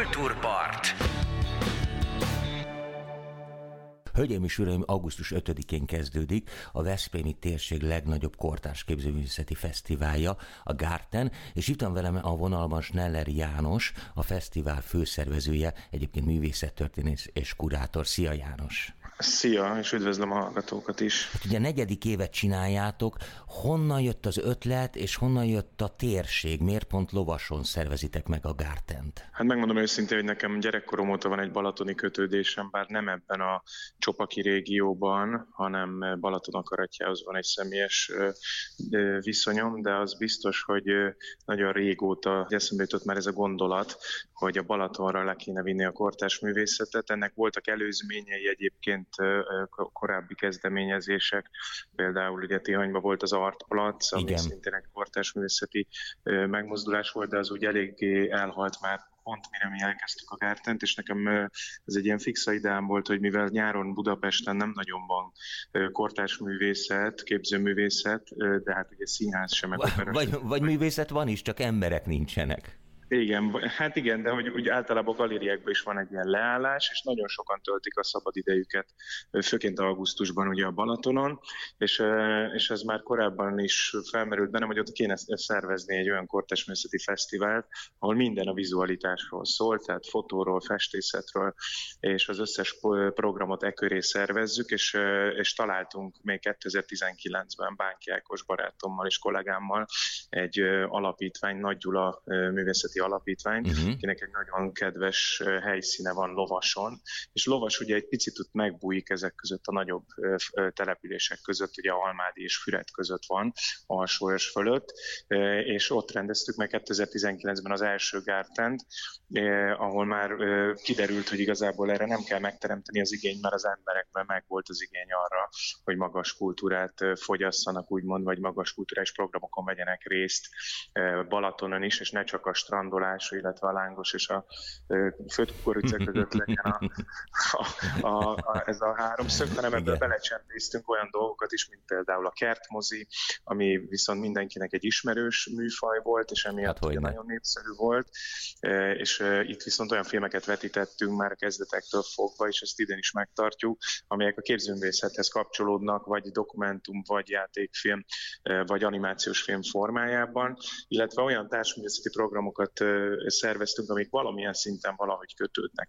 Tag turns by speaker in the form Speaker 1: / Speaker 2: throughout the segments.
Speaker 1: Kultúrpart. Hölgyeim és uraim, augusztus 5-én kezdődik a veszprémi térség legnagyobb kortárs képzőművészeti fesztiválja, a Gárten, és itt van velem a vonalban Schneller János, a fesztivál főszervezője, egyébként művészettörténész és kurátor. Szia János!
Speaker 2: Szia, és üdvözlöm a hallgatókat is.
Speaker 1: Hát ugye 4. évet csináljátok, honnan jött az ötlet, és honnan jött a térség? Miért pont Lovason szervezitek meg a Gártent?
Speaker 2: Hát megmondom őszintén, hogy nekem gyerekkorom óta van egy balatoni kötődésem, bár nem ebben a Csopaki régióban, hanem Balaton-Akaratjához van egy személyes viszonyom, de az biztos, hogy nagyon régóta eszembe jutott már ez a gondolat, hogy a Balatonra le kéne vinni a kortárs művészetet. Ennek voltak előzményei egyébként, korábbi kezdeményezések, például ugye Tihanyban volt az Artplatz, ami szintén egy kortárs művészeti megmozdulás volt, de az úgy eléggé elhalt már pont mire mi elkezdtük a Gártent, és nekem ez egy ilyen fixa ideám volt, hogy mivel nyáron Budapesten nem nagyon van kortárs művészet, képzőművészet, de hát ugye színház sem, meg
Speaker 1: vagy művészet van is, csak emberek nincsenek.
Speaker 2: Igen, de hogy úgy általában galériákban is van egy ilyen leállás, és nagyon sokan töltik a szabadidejüket, főként augusztusban ugye a Balatonon, és ez már korábban is felmerült bennem, hogy ott kéne szervezni egy olyan kortárs művészeti fesztivált, ahol minden a vizualitásról szól, tehát fotóról, festészetről, és az összes programot köré szervezzük, és találtunk még 2019-ben Bánki Ákos barátommal és kollégámmal egy alapítvány, Nagy Gyula művészeti alapítvány, akinek egy nagyon kedves helyszíne van Lovason, és Lovas ugye egy picit ott megbújik ezek között a nagyobb települések között, ugye Almádi és Füred között van, Alsóörs fölött, és ott rendeztük meg 2019-ben az első Gártent, ahol már kiderült, hogy igazából erre nem kell megteremteni az igény, mert az emberekben meg volt az igény arra, hogy magas kultúrát fogyasszanak, úgymond, vagy magas kulturális programokon vegyenek részt Balatonon is, és ne csak a strandolás, illetve a lángos és a földkukorica között legyen ez a háromszög, hanem ebben belecsempésztünk olyan dolgokat is, mint például a kertmozi, ami viszont mindenkinek egy ismerős műfaj volt, és emiatt nagyon népszerű volt, és itt viszont olyan filmeket vetítettünk már kezdetektől fogva, és ezt idén is megtartjuk, amelyek a képzőművészethez kapcsolódnak, vagy dokumentum, vagy játékfilm, vagy animációs film formájában, illetve olyan társművészeti programokat szerveztünk, amik valamilyen szinten valahogy kötődnek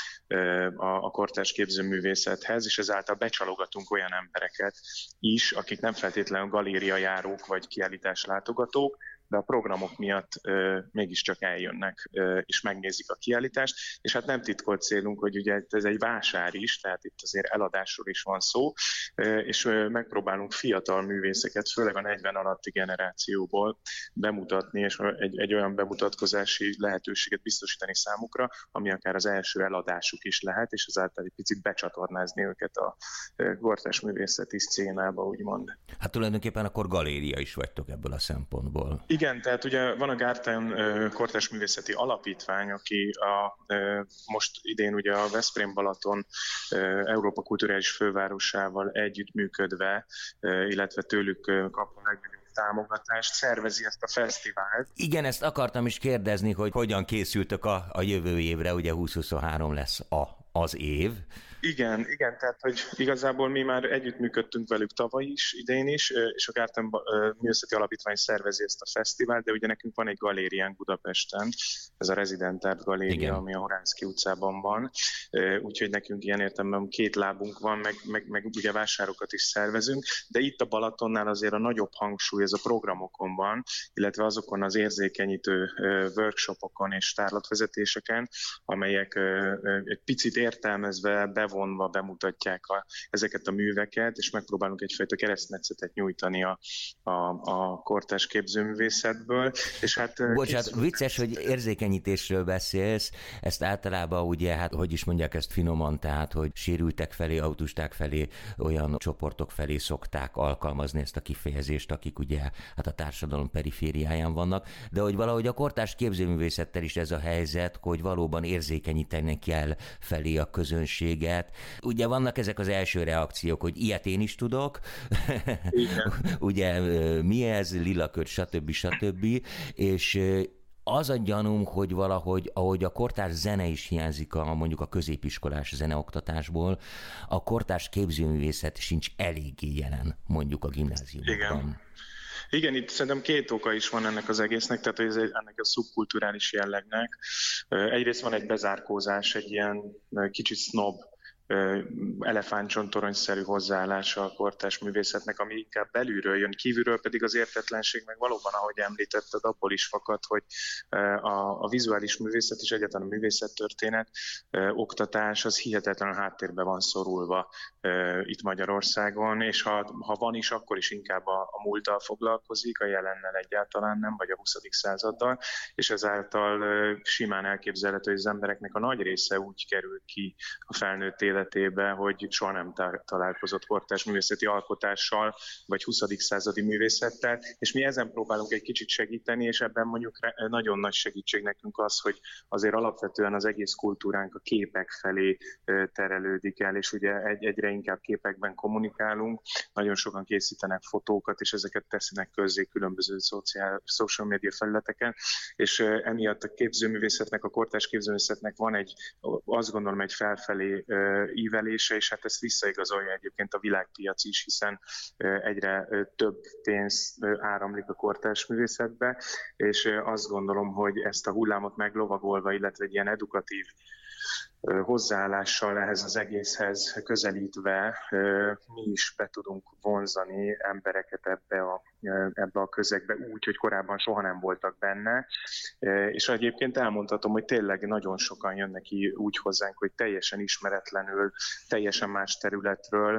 Speaker 2: a kortárs képzőművészethez, és ezáltal becsalogatunk olyan embereket is, akik nem feltétlenül galériajárók vagy kiállítás látogatók, de a programok miatt mégiscsak eljönnek és megnézik a kiállítást, és hát nem titkolt célunk, hogy ugye ez egy vásár is, tehát itt azért eladásról is van szó, és megpróbálunk fiatal művészeket, főleg a 40 alatti generációból bemutatni, és egy olyan bemutatkozási lehetőséget biztosítani számukra, ami akár az első eladásuk is lehet, és ezáltal egy picit becsatornázni őket a kortárs művészeti szcénába, úgymond.
Speaker 1: Hát tulajdonképpen akkor galéria is vagytok ebből a szempontból.
Speaker 2: Igen, tehát ugye van a Gárten kortárs művészeti alapítvány, aki most idén ugye a Veszprém-Balaton Európa kulturális fővárosával együttműködve, illetve tőlük kap a legnagyobb támogatást, szervezi ezt a fesztivált.
Speaker 1: Igen, ezt akartam is kérdezni, hogy hogyan készültök a jövő évre, ugye 2023 lesz az év.
Speaker 2: Igen, tehát hogy igazából mi már együttműködtünk velük tavaly is, idén is, és a Gárten Művészeti Alapítvány szervezi ezt a fesztivált, de ugye nekünk van egy galériánk Budapesten, ez a Resident Art Galéria, ami a Horánszky utcában van, úgyhogy nekünk ilyen értelemben két lábunk van, meg ugye vásárokat is szervezünk, de itt a Balatonnál azért a nagyobb hangsúly ez a programokon van, illetve azokon az érzékenyítő workshopokon és tárlatvezetéseken, amelyek egy picit értelmezve, bevonva bemutatják ezeket a műveket, és megpróbálunk egyfajta keresztmetszetet nyújtani a kortárs képzőművészetből. És hát
Speaker 1: bocsánat, vicces, hogy érzékenyítésről beszélsz, ezt általában ugye, hát hogy is mondják ezt finoman, tehát, hogy sérültek felé, autisták felé, olyan csoportok felé szokták alkalmazni ezt a kifejezést, akik ugye hát a társadalom perifériáján vannak, de hogy valahogy a kortárs képzőművészettel is ez a helyzet, hogy valóban érzékenyíteni kell felé a közönséget. Ugye vannak ezek az első reakciók, hogy ilyet én is tudok, ugye mi ez, lilaköd, stb. És Az a gyanúm, hogy valahogy, ahogy a kortárs zene is hiányzik mondjuk a középiskolás zeneoktatásból, a kortárs képzőművészet sincs eléggé jelen mondjuk a gimnáziumokban.
Speaker 2: Igen, itt szerintem két oka is van ennek az egésznek, tehát hogy ennek a szubkulturális jellegnek. Egyrészt van egy bezárkózás, egy ilyen kicsit sznob, elefántcsontoronyszerű hozzáállása a kortárs művészetnek, ami inkább belülről jön, kívülről pedig az értetlenség meg valóban, ahogy említetted, abból is fakad, hogy a vizuális művészet és egyáltalán a művészettörténet oktatás az hihetetlenül háttérbe van szorulva itt Magyarországon, és ha van is, akkor is inkább a múlttal foglalkozik, a jelennel egyáltalán nem, vagy a 20. századdal, és ezáltal simán elképzelhető, hogy az embereknek a nagy része úgy kerül ki a felnőtt életébe, hogy soha nem találkozott kortárs művészeti alkotással, vagy 20. századi művészettel, és mi ezen próbálunk egy kicsit segíteni, és ebben mondjuk nagyon nagy segítség nekünk az, hogy azért alapvetően az egész kultúránk a képek felé terelődik el, és ugye egyre inkább képekben kommunikálunk, nagyon sokan készítenek fotókat, és ezeket teszenek közzé különböző social media felületeken, és emiatt a képzőművészetnek, a kortárs képzőművészetnek van azt gondolom, egy felfelé ívelése, és hát ezt visszaigazolja egyébként a világpiac is, hiszen egyre több pénz áramlik a kortárs művészetbe, és azt gondolom, hogy ezt a hullámot meglovagolva, illetve egy ilyen edukatív hozzáállással ehhez az egészhez közelítve mi is be tudunk vonzani embereket ebbe a közegbe úgy, hogy korábban soha nem voltak benne. És egyébként elmondhatom, hogy tényleg nagyon sokan jönnek ki úgy hozzánk, hogy teljesen ismeretlenül, teljesen más területről,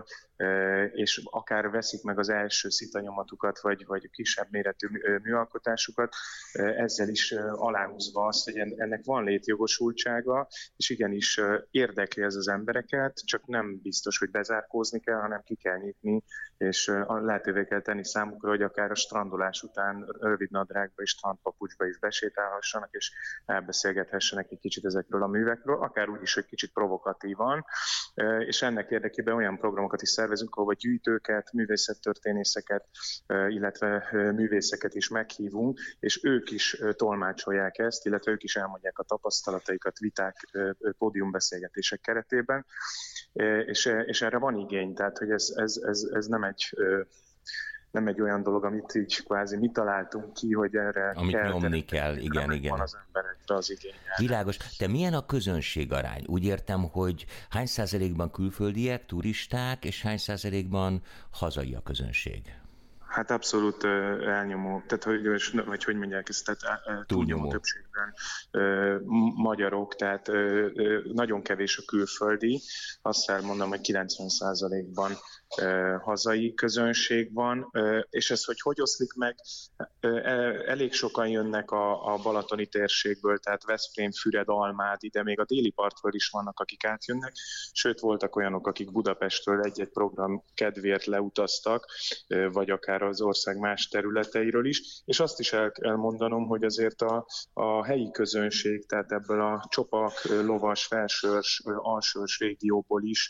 Speaker 2: és akár veszik meg az első szitanyomatukat, vagy kisebb méretű műalkotásukat, ezzel is aláhúzva azt, hogy ennek van létjogosultsága, és igenis érdekli ez az embereket, csak nem biztos, hogy bezárkózni kell, hanem ki kell nyitni, és lehetővé kell tenni számukra, hogy akár a strandolás után rövid nadrágba és strandpapucsba is besétálhassanak, és elbeszélgethessenek egy kicsit ezekről a művekről, akár úgy is, hogy kicsit provokatívan, és ennek érdekében olyan programokat is szervezünk, ahol gyűjtőket, művészettörténészeket, illetve művészeket is meghívunk, és ők is tolmácsolják ezt, illetve ők is elmondják a tapasztalataikat viták, pódiumbeszélgetések keretében, és erre van igény, tehát hogy ez nem egy olyan dolog, amit így kvázi mi találtunk ki, hogy erre
Speaker 1: amit kell nyomni kell, igen.
Speaker 2: Van az emberekre az igény.
Speaker 1: Világos. Te milyen a közönség-arány? Úgy értem, hogy hány százalékban külföldiek, turisták, és hány százalékban hazai a közönség?
Speaker 2: Hát abszolút elnyomó, tehát hogy mondják ezt, tehát túlnyomó többségben magyarok, tehát nagyon kevés a külföldi, azt elmondom, hogy 90%-ban hazai közönség van, és ez, hogy oszlik meg, elég sokan jönnek a balatoni térségből, tehát Veszprém, Füred, Almád, ide még a déli partról is vannak, akik átjönnek, sőt voltak olyanok, akik Budapestről egy-egy program kedvéért leutaztak, vagy akár az ország más területeiről is, és azt is el kell mondanom, hogy azért a helyi közönség, tehát ebből a Csopak, Lovas, Felsőrs, Alsőrs régióból is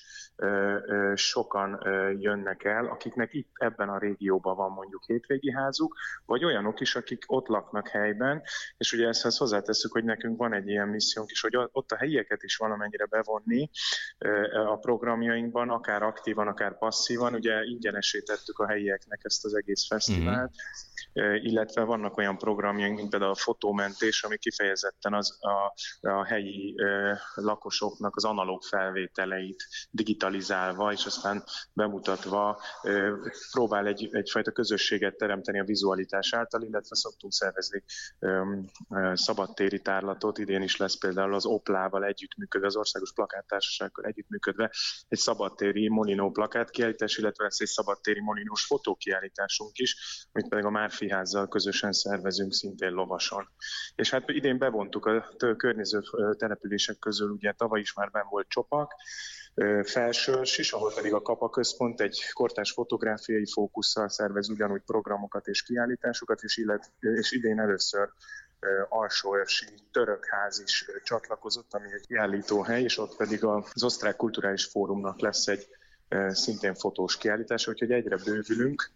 Speaker 2: sokan jönnek el, akiknek itt ebben a régióban van mondjuk hétvégi házuk, vagy olyanok is, akik ott laknak helyben, és ugye ezt hozzátesszük, hogy nekünk van egy ilyen missziónk is, hogy ott a helyieket is valamennyire bevonni a programjainkban, akár aktívan, akár passzívan, ugye ingyenessé tettük a helyieknek ezt az egész fesztivált, illetve vannak olyan programjaink, mint például a fotómentés, ami kifejezetten a helyi lakosoknak az analóg felvételeit digitalizálva, és aztán bemutatva próbál egyfajta közösséget teremteni a vizualitás által, illetve szoktunk szervezni szabadtéri tárlatot. Idén is lesz például az Oplával együttműködve, az Országos Plakáttársasággal együttműködve egy szabadtéri Molinó plakátkiállítás, illetve lesz egy szabadtéri molinós fotókiállításunk is, amit pedig a Márfiházzal közösen szervezünk szintén Lovason. És hát idén bevontuk a környező települések közül, ugye tavaly is már benn volt Csopak, Felsőrs is, ahol pedig a Kapa Központ egy kortárs fotográfiai fókusszal szervez ugyanúgy programokat és kiállításokat, és idén először Alsóörsi Törökház is csatlakozott, ami egy kiállítóhely, és ott pedig az Osztrák Kulturális Fórumnak lesz egy szintén fotós kiállítás, úgyhogy egyre bővülünk,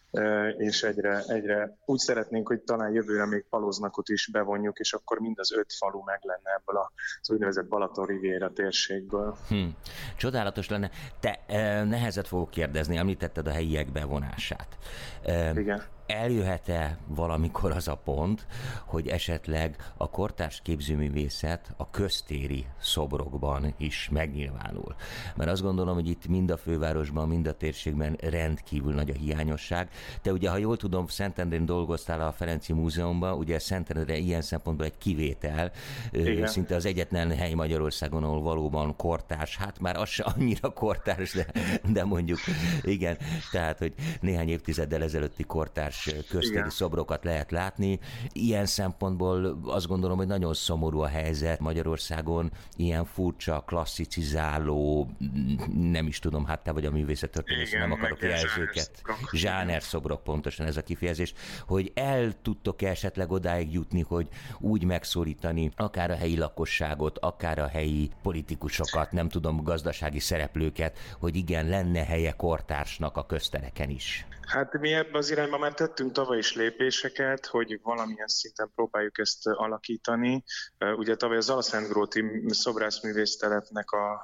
Speaker 2: és egyre úgy szeretnénk, hogy talán jövőre még Paloznakot is bevonjuk, és akkor mind az 5 falu meg lenne ebből az úgynevezett Balaton Riviera térségből.
Speaker 1: Csodálatos lenne. Te nehezet fogok kérdezni, említetted a helyiek bevonását.
Speaker 2: Igen.
Speaker 1: Eljöhet-e valamikor az a pont, hogy esetleg a kortárs képzőművészet a köztéri szobrokban is megnyilvánul? Mert azt gondolom, hogy itt mind a fővárosban, mind a térségben rendkívül nagy a hiányosság. Te ugye, ha jól tudom, Szentendrén dolgoztál a Ferenci Múzeumban, ugye Szentendre ilyen szempontból egy kivétel, igen. Szinte az egyetlen hely Magyarországon, ahol valóban kortárs, hát már az se annyira kortárs, de mondjuk igen, tehát, hogy néhány évtizeddel ezelőtti kortárs köztéri igen. szobrokat lehet látni. Ilyen szempontból azt gondolom, hogy nagyon szomorú a helyzet Magyarországon, ilyen furcsa, klasszicizáló, nem is tudom, hát te vagy a művészettörténész, nem akarok jelzőket. Zsáner szobrok, pontosan ez a kifejezés, hogy el tudtok-e esetleg odáig jutni, hogy úgy megszólítani akár a helyi lakosságot, akár a helyi politikusokat, nem tudom, gazdasági szereplőket, hogy igen, lenne helye kortársnak a köztereken is.
Speaker 2: Hát mi ebben az irányban már tettünk tavaly is lépéseket, hogy valamilyen szinten próbáljuk ezt alakítani. Ugye tavaly az Alszentgróti szobrászművésztelepnek a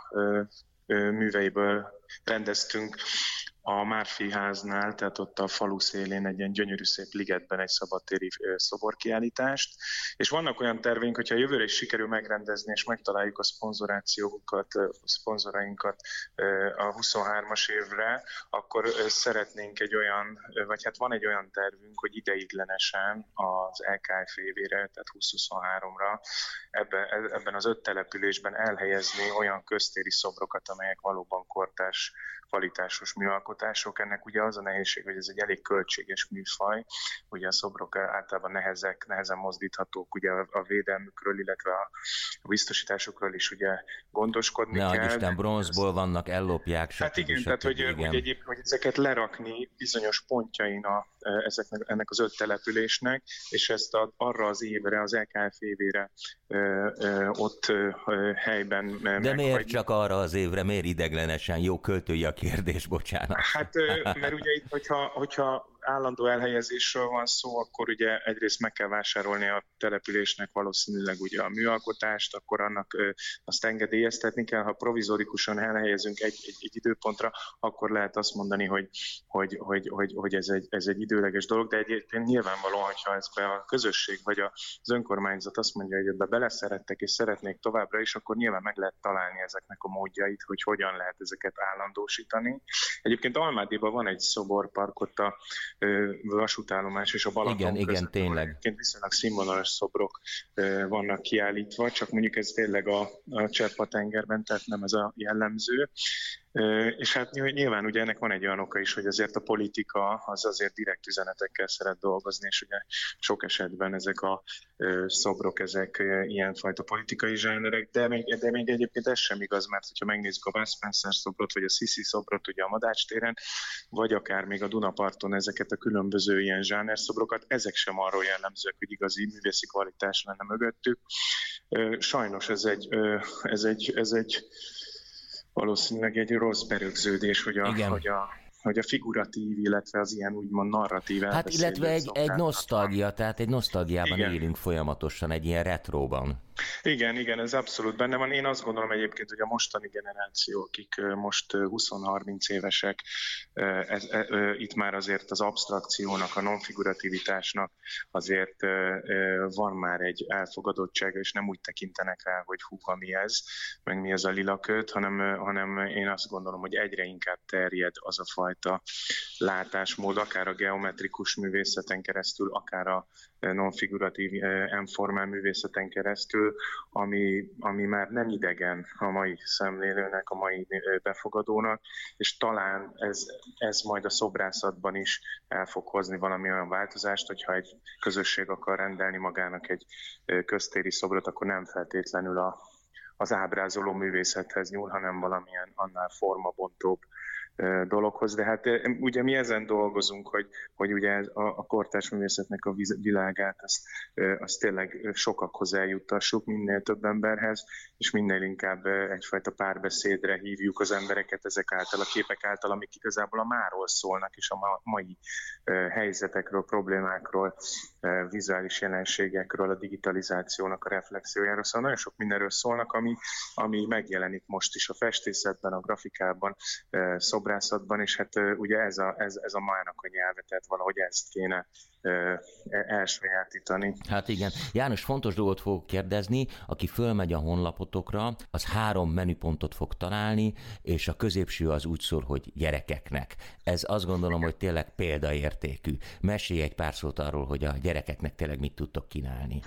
Speaker 2: műveiből rendeztünk a Márfi háznál, tehát ott a falu szélén egy ilyen gyönyörű szép ligetben egy szabadtéri szoborkiállítást. És vannak olyan terveink, hogyha jövőre is sikerül megrendezni, és megtaláljuk a szponzorainkat a 23-as évre, akkor szeretnénk egy olyan, vagy hát van egy olyan tervünk, hogy ideiglenesen az LKF évére, tehát 2023-ra ebben az 5 településben elhelyezni olyan köztéri szobrokat, amelyek valóban kortárs, kvalitásos műalkotások. Ennek ugye az a nehézség, hogy ez egy elég költséges műfaj, ugye a szobrok általában nehezen mozdíthatók, ugye a védelmükről, illetve a biztosításokról is ugye gondoskodni kell.
Speaker 1: Ne Isten, bronzból vannak, ellopják.
Speaker 2: Hát igen, tehát hogy ezeket lerakni bizonyos pontjain ennek az 5 településnek, és ezt arra az évre, az LKF évére ott helyben
Speaker 1: De miért csak arra az évre, miért ideglenesen? Jó, költői a kérdés, bocsánat.
Speaker 2: Hát, mert ugye itt, hogyha állandó elhelyezésről van szó, akkor ugye egyrészt meg kell vásárolni a településnek valószínűleg ugye a műalkotást, akkor annak azt engedélyeztetni kell. Ha provizorikusan elhelyezünk egy időpontra, akkor lehet azt mondani, hogy ez egy időleges dolog, de egyébként nyilvánvalóan, hogyha ezbe a közösség vagy az önkormányzat azt mondja, hogy ebbe beleszerettek és szeretnék továbbra is, akkor nyilván meg lehet találni ezeknek a módjait, hogy hogyan lehet ezeket állandósítani. Egyébként Almádiban van egy szoborpark, ott a vasútállomás és a Balaton
Speaker 1: igen, tényleg.
Speaker 2: Egyébként viszonylag színvonalas szobrok vannak kiállítva, csak mondjuk ez tényleg a Cserpa-tengerben, tehát nem ez a jellemző. És hát nyilván ugye ennek van egy olyan oka is, hogy azért a politika az azért direkt üzenetekkel szeret dolgozni, és ugye sok esetben ezek a szobrok, ezek ilyenfajta politikai zsánerek, de még egyébként ez sem igaz, mert hogyha megnézzük a Bud Spencer szobrot, vagy a Sisi szobrot ugye a Madács téren, vagy akár még a Dunaparton ezeket a különböző ilyen zsánerszobrokat, ezek sem arról jellemzőek, hogy igazi művészi kvalitás lenne mögöttük. Sajnos ez egy valószínűleg egy rossz berögződés, hogy a figuratív, illetve az ilyen úgymond narratív
Speaker 1: hát illetve egy nosztalgia, tehát egy nosztalgiában élünk folyamatosan, egy ilyen retróban.
Speaker 2: Igen, ez abszolút benne van. Én azt gondolom egyébként, hogy a mostani generáció, akik most 20-30 évesek, itt már azért az absztrakciónak, a nonfigurativitásnak azért van már egy elfogadottsága, és nem úgy tekintenek rá, hogy hú, mi ez, meg mi ez a lilaköt, hanem én azt gondolom, hogy egyre inkább terjed az a fajta látásmód, akár a geometrikus művészeten keresztül, akár a nonfiguratív M-formál művészeten keresztül, ami már nem idegen a mai szemlélőnek, a mai befogadónak, és talán ez majd a szobrászatban is el fog hozni valami olyan változást, hogyha egy közösség akar rendelni magának egy köztéri szobrot, akkor nem feltétlenül az ábrázoló művészethez nyúl, hanem valamilyen annál formabontóbb dologhoz, de hát ugye mi ezen dolgozunk, hogy ugye a kortárs művészetnek a világát azt tényleg sokakhoz eljuttassuk, minél több emberhez, és minél inkább egyfajta párbeszédre hívjuk az embereket ezek által, a képek által, amik igazából a máról szólnak, és a mai helyzetekről, problémákról, vizuális jelenségekről, a digitalizációnak a reflexiójáról, szóval nagyon sok mindenről szólnak, ami megjelenik most is a festészetben, a grafikában, szobrászatban, és hát ugye ez a mának a nyelve, tehát valahogy ezt kéne elsajátítani.
Speaker 1: Hát igen. János, fontos dolgot fogok kérdezni, aki fölmegy a honlapotokra, az 3 menüpontot fog találni, és a középső az úgy szól, hogy gyerekeknek. Ez azt gondolom, hogy tényleg példaértékű. Mesélj egy pár szót arról, hogy a gyerekeknek tényleg mit tudtok kínálni.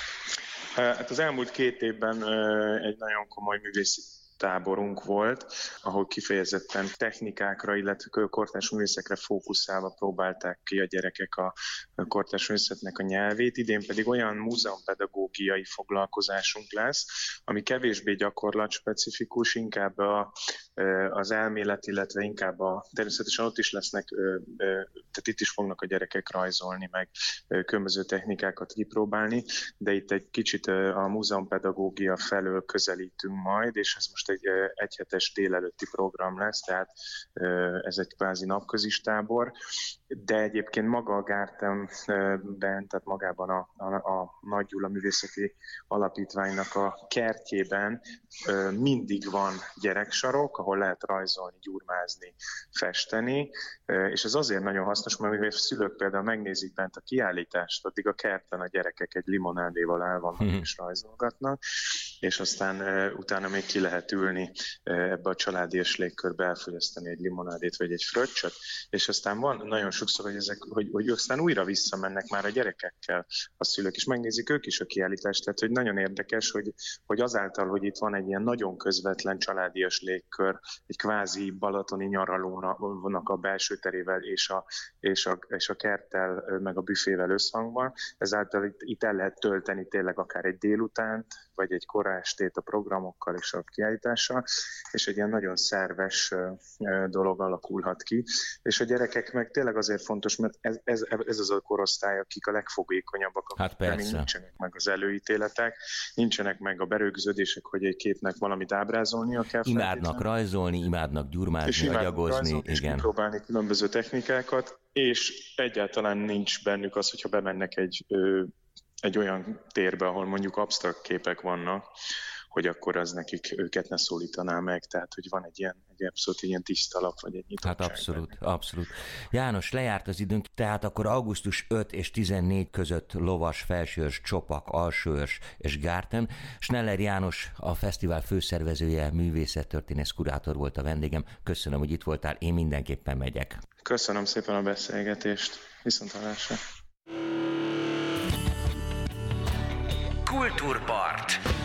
Speaker 2: Hát az elmúlt 2 évben egy nagyon komoly művészi táborunk volt, ahol kifejezetten technikákra, illetve kortárs művészekre fókuszálva próbálták ki a gyerekek a kortárs művészetnek a nyelvét. Idén pedig olyan múzeumpedagógiai foglalkozásunk lesz, ami kevésbé gyakorlatspecifikus, inkább az elmélet, illetve inkább természetesen ott is lesznek, tehát itt is fognak a gyerekek rajzolni, meg különböző technikákat kipróbálni, de itt egy kicsit a múzeumpedagógia felől közelítünk majd, és ez most egy egyhetes délelőtti program lesz, tehát ez egy kvázi napközis tábor, de egyébként maga a Gártenben, tehát magában a Nagy Gyula Művészeti Alapítványnak a kertjében mindig van gyereksarok, ahol lehet rajzolni, gyurmázni, festeni, és ez azért nagyon hasznos, mert a szülők például megnézik bent a kiállítást, addig a kertben a gyerekek egy limonádéval el vannak és rajzolgatnak, és aztán utána még ki lehet ülni ebbe a családias légkörbe, elfogyasztani egy limonádét vagy egy fröccsöt, és aztán van nagyon sokszor, hogy aztán újra visszamennek már a gyerekekkel a szülők, és megnézik ők is a kiállítást, tehát hogy nagyon érdekes, hogy azáltal, hogy itt van egy ilyen nagyon közvetlen családias légkör, egy kvázi balatoni nyaralónak a belső terével és a kerttel, meg a büfével összhangban, ezáltal itt el lehet tölteni tényleg akár egy délutánt, vagy egy koraestét a programokkal és a kiállítással, és egy ilyen nagyon szerves dolog alakulhat ki. És a gyerekek meg tényleg azért fontos, mert ez az a korosztály, akik a legfogékonyabbak,
Speaker 1: hát persze.
Speaker 2: Nincsenek meg az előítéletek, nincsenek meg a berögződések, hogy egy képnek valamit ábrázolnia kell.
Speaker 1: Imádnak rajzolni, imádnak gyurmázni, agyagozni,
Speaker 2: és kipróbálni különböző technikákat, és egyáltalán nincs bennük az, hogyha bemennek egy olyan térbe, ahol mondjuk absztrakt képek vannak, hogy akkor az nekik őket ne szólítaná meg, tehát hogy van egy abszolút ilyen tiszta lap, vagy egy nyitottság.
Speaker 1: Hát abszolút. János, lejárt az időnk, tehát akkor augusztus 5 és 14 között Lovas, Felsőörs, Csopak, Alsóörs és Gárten. Schneller János, a fesztivál főszervezője, művészettörténész kurátor volt a vendégem. Köszönöm, hogy itt voltál, én mindenképpen megyek.
Speaker 2: Köszönöm szépen a beszélgetést, viszonthallásra.
Speaker 3: Kultúrpart.